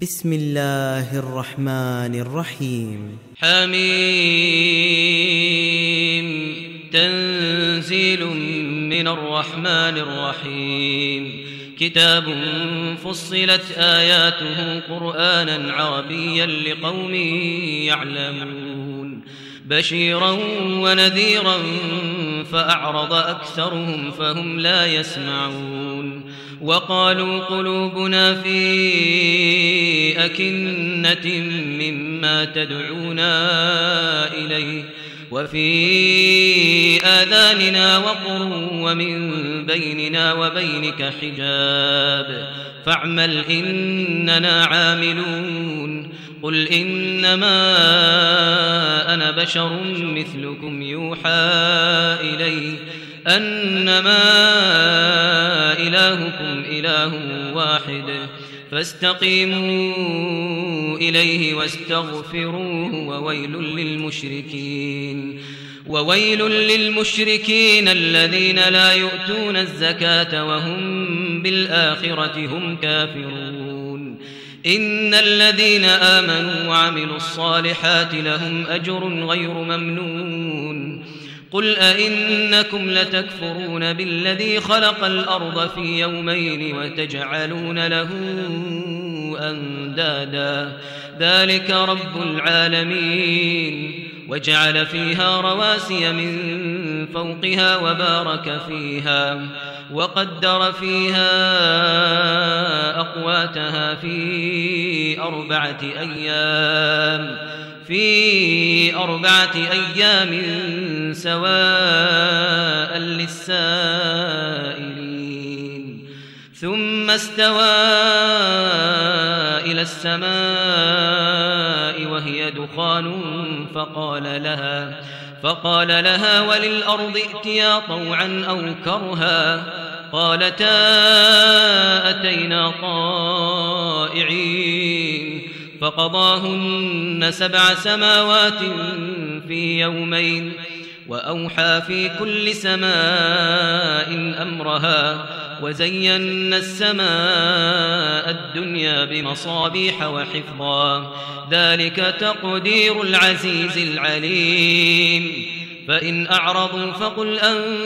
بسم الله الرحمن الرحيم. حميم تنزيل من الرحمن الرحيم. كتاب فصلت آياته قرآنا عربيا لقوم يعلمون بشيرا ونذيرا فأعرض أكثرهم فهم لا يسمعون. وقالوا قلوبنا في أكنة مما تدعونا إليه وفي آذاننا وقر ومن بيننا وبينك حجاب فاعمل إننا عاملون. قل إنما أنا بشر مثلكم يوحى إلي أنما إلهكم إله واحد فاستقيموا إليه واستغفروه وويل للمشركين الذين لا يؤتون الزكاة وهم بالآخرة هم كافرون. إن الذين آمنوا وعملوا الصالحات لهم أجر غير ممنون. قل أئنكم لتكفرون بالذي خلق الأرض في يومين وتجعلون له أندادا ذلك رب العالمين. وجعل فيها رواسي من فوقها وبارك فيها وقدر فيها أقواتها في أربعة أيام سواء للسائلين. ثم استوى إلى السماء وهي دخان فقال لها وللأرض ائتيا طوعا أو كرها قالتا أتينا طائعين. فقضاهن 7 سماوات في يومين وأوحى في كل سماء أمرها وزينا السماء الدنيا بمصابيح وحفظا ذلك تقدير العزيز العليم. فإن أعرضوا فقل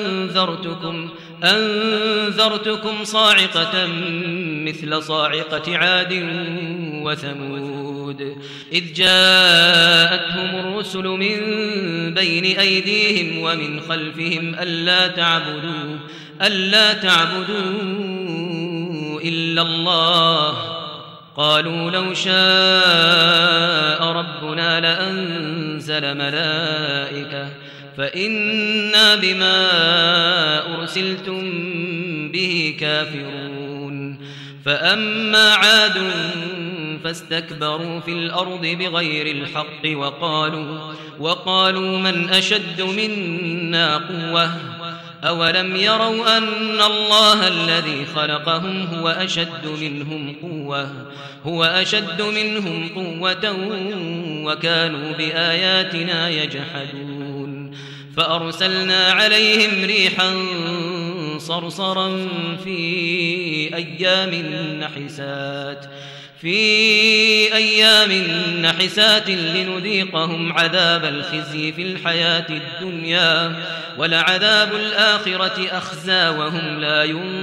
أنذرتكم صاعقة مثل صاعقة عاد وثمود إذ جاءتهم الرسل من بين أيديهم ومن خلفهم ألا تعبدوا إلا الله قالوا لو شاء ربنا لأنزل ملائكة فإنا بما أرسلتم به كافرون. فأما عاد فاستكبروا في الأرض بغير الحق وقالوا من أشد منا قوة أولم يروا أن الله الذي خلقهم هو أشد منهم قوة وكانوا بآياتنا يجحدون. فأرسلنا عليهم ريحا صرصرا في أيام نحسات لنذيقهم عذاب الخزي في الحياة الدنيا ولعذاب الآخرة أخزى وهم لا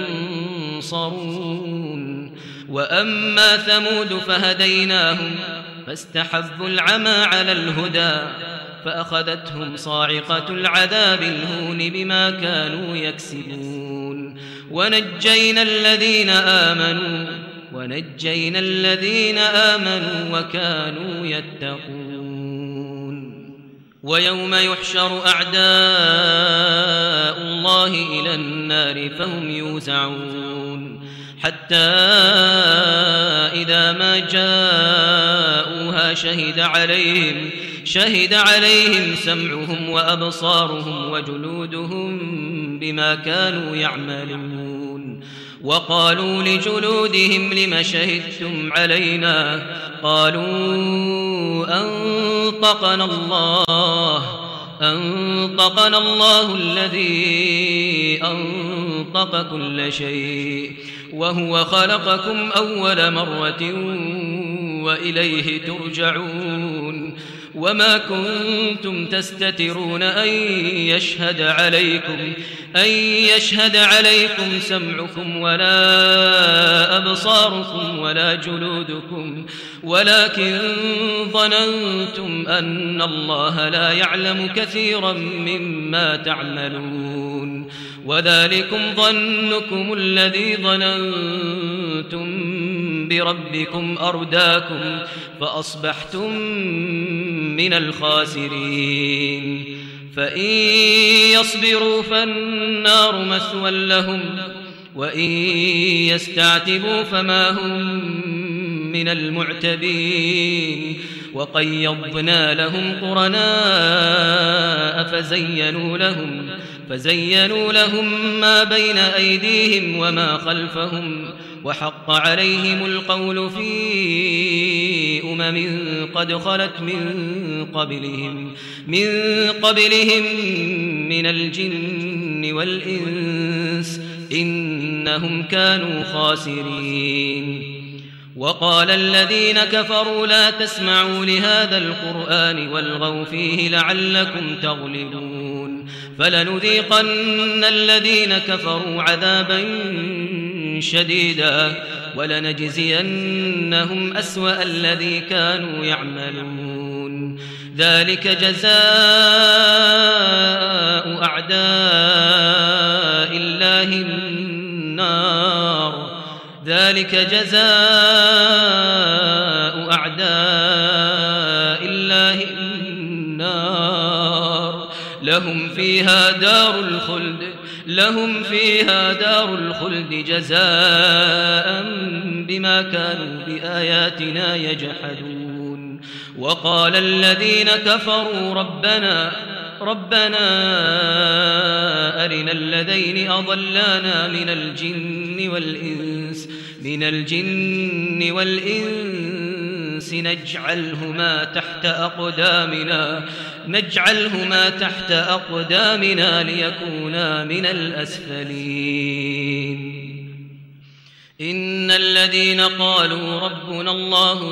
ينصرون. وأما ثمود فهديناهم فاستحبوا العمى على الهدى فأخذتهم صاعقة العذاب الهون بما كانوا يكسبون. ونجينا الذين آمنوا وكانوا يتقون. ويوم يحشر أعداء الله إلى النار فهم يوزعون حتى إذا ما جاءوها شهد عليهم سمعهم وأبصارهم وجلودهم بما كانوا يعملون. وقالوا لجلودهم لم شهدتم علينا قالوا أنطقنا الله الذي أنطق كل شيء وهو خلقكم أول مرة وإليه ترجعون وما كنتم تستترون أن يشهد عليكم سمعكم ولا أبصاركم ولا جلودكم ولكن ظننتم أن الله لا يعلم كثيرا مما تعملون وذلكم ظنكم الذي ظننتم بربكم أرداكم فأصبحتم من الخاسرين فإن يصبروا فالنار مثوى لهم وإن يستعتبوا فما هم من المعتبين وقيضنا لهم قرناء فزينوا لهم ما بين أيديهم وما خلفهم وحق عليهم القول في قد خلت من قبلهم من الجن والإنس إنهم كانوا خاسرين وقال الذين كفروا لا تسمعوا لهذا القرآن والغوا فيه لعلكم تغلبون فلنذيقن الذين كفروا عذابا شديدا ولنجزينهم أسوأ الذي كانوا يعملون ذلك جزاء أعداء الله النار لهم فيها دار الخلد جزاء بما كانوا بآياتنا يجحدون وقال الذين كفروا ربنا أرنا الذين أضلانا من الجن والإنس نجعلهما تحت أقدامنا ليكونا من الأسفلين إن الذين قالوا ربنا الله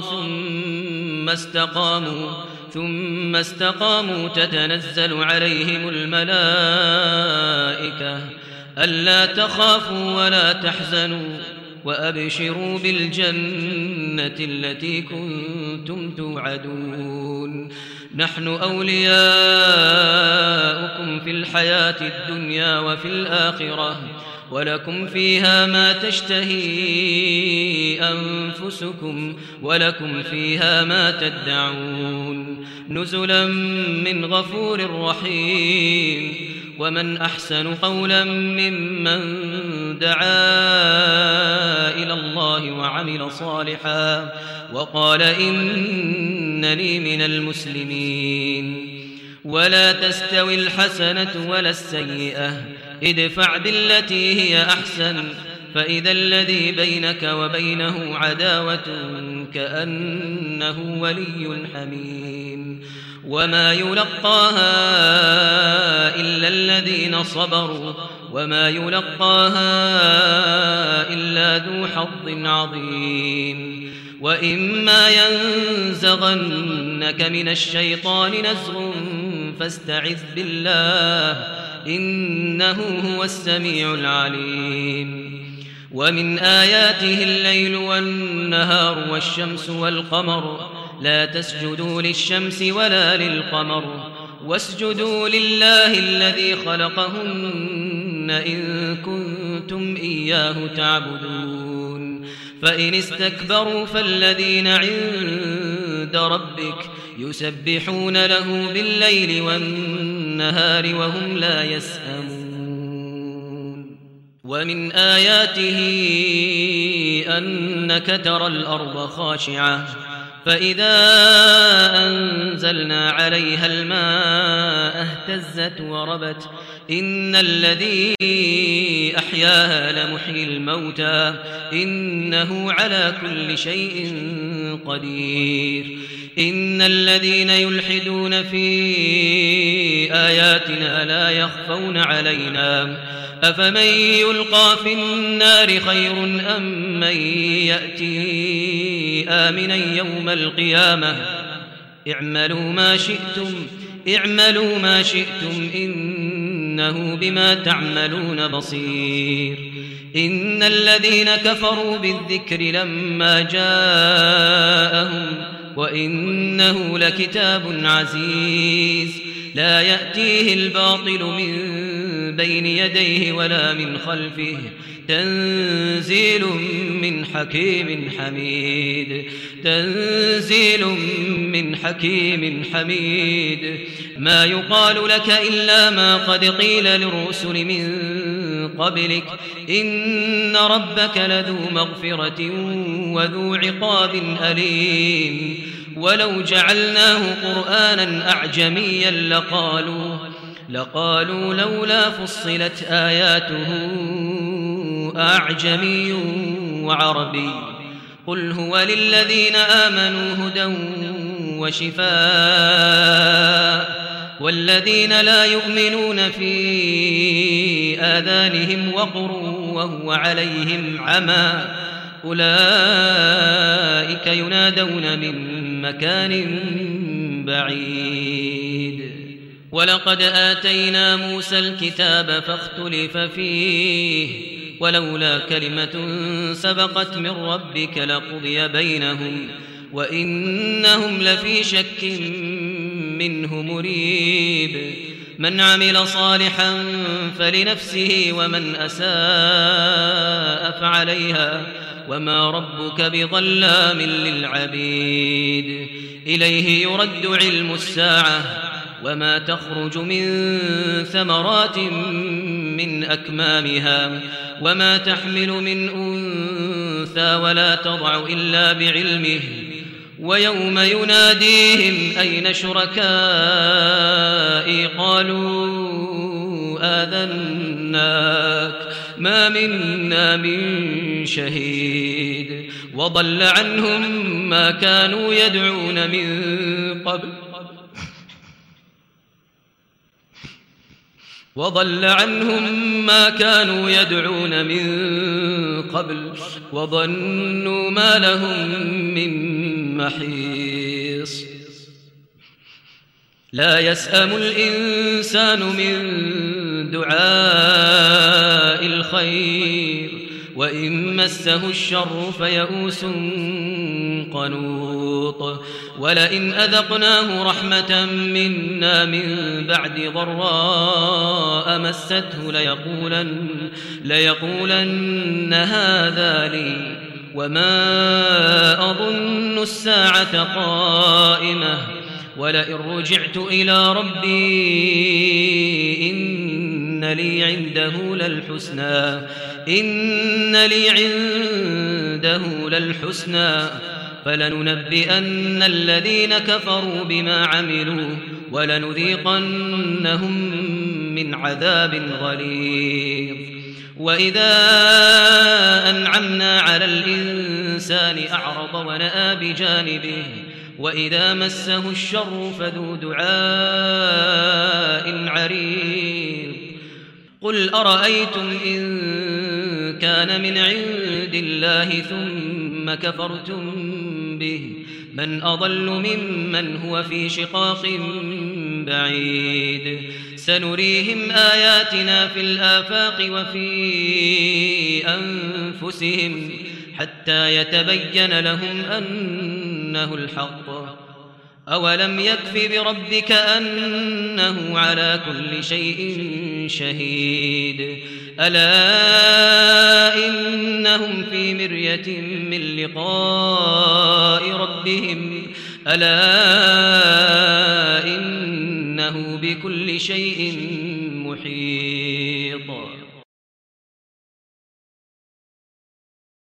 ثم استقاموا تتنزل عليهم الملائكة ألا تخافوا ولا تحزنوا وأبشروا بالجنة التي كنتم توعدون نحن أولياؤكم في الحياة الدنيا وفي الآخرة ولكم فيها ما تشتهي أنفسكم ولكم فيها ما تدعون نزلا من غفور رحيم ومن أحسن قولا ممن دعا إلى الله وعمل صالحا وقال إنني من المسلمين ولا تستوي الحسنة ولا السيئة ادفع بالتي هي أحسن فإذا الذي بينك وبينه عداوة كأنه ولي حميم وما يلقاها إلا الذين صبروا وما يلقاها إلا ذو حظ عظيم وإما ينزغنك من الشيطان نزغ فاستعذ بالله إنه هو السميع العليم ومن آياته الليل والنهار والشمس والقمر لا تسجدوا للشمس ولا للقمر واسجدوا لله الذي خلقهن إن كنتم إياه تعبدون فإن استكبروا فالذين عند ربك يسبحون له بالليل والنهار وهم لا يسأمون ومن آياته أنك ترى الأرض خاشعة فإذا أنزلنا عليها الماء اهتزت وربت إن الذي أحياها لمحيي الموتى إنه على كل شيء قدير إن الذين يلحدون في آياتنا لا يخفون علينا أفمن يلقى في النار خير أم من يأتي آمنا يوم القيامة اعملوا ما شئتم إنه بما تعملون بصير. إن الذين كفروا بالذكر لما جاءهم وإنه لكتاب عزيز لا يأتيه الباطل من بين يديه ولا من خلفه تنزيل من حكيم حميد. ما يقال لك إلا ما قد قيل للرسل من قبلك إن ربك لذو مغفرة وذو عقاب أليم. ولو جعلناه قرآنا أعجميا لقالوا لولا فصلت آياته أعجمي وعربي قل هو للذين آمنوا هدى وشفاء والذين لا يؤمنون في آذانهم وقر وهو عليهم عمى أولئك ينادون من مكان بعيد. ولقد آتينا موسى الكتاب فاختلف فيه ولولا كلمة سبقت من ربك لقضي بينهم وإنهم لفي شك منه مريب. من عمل صالحا فلنفسه ومن أساء فعليها وما ربك بظلام للعبيد. إليه يرد علم الساعة وما تخرج من ثمرات من أكمامها وما تحمل من أنثى ولا تضع إلا بعلمه. ويوم يناديهم أين شركائي قالوا آذناك ما منا من شهيد وضل عنهم ما كانوا يدعون من قبل وظنوا ما لهم من محيص. لا يسأم الإنسان من دعاء الخير وإن مسه الشر فيئوس قنوط. ولئن أذقناه رحمة منا من بعد ضراء مسته ليقولن هذا لي وما أظن الساعة قائمة ولئن رجعت إلى ربي إن لي عنده للحسنى فلننبئن الذين كفروا بما عملوا ولنذيقنهم من عذاب غليظ. وإذا أنعمنا على الإنسان أعرض ونأى بجانبه وإذا مسه الشر فذو دعاء عريض. قل أرأيتم إن كان من عند الله ثم كفرتم به من أضل ممن هو في شقاق بعيد. سنريهم آياتنا في الآفاق وفي أنفسهم حتى يتبين لهم أنه الحق. أولم يكف بربك أنه على كل شيء شهيد. ألا إنهم في مرية من لقاء ربهم ألا إنه بكل شيء محيط.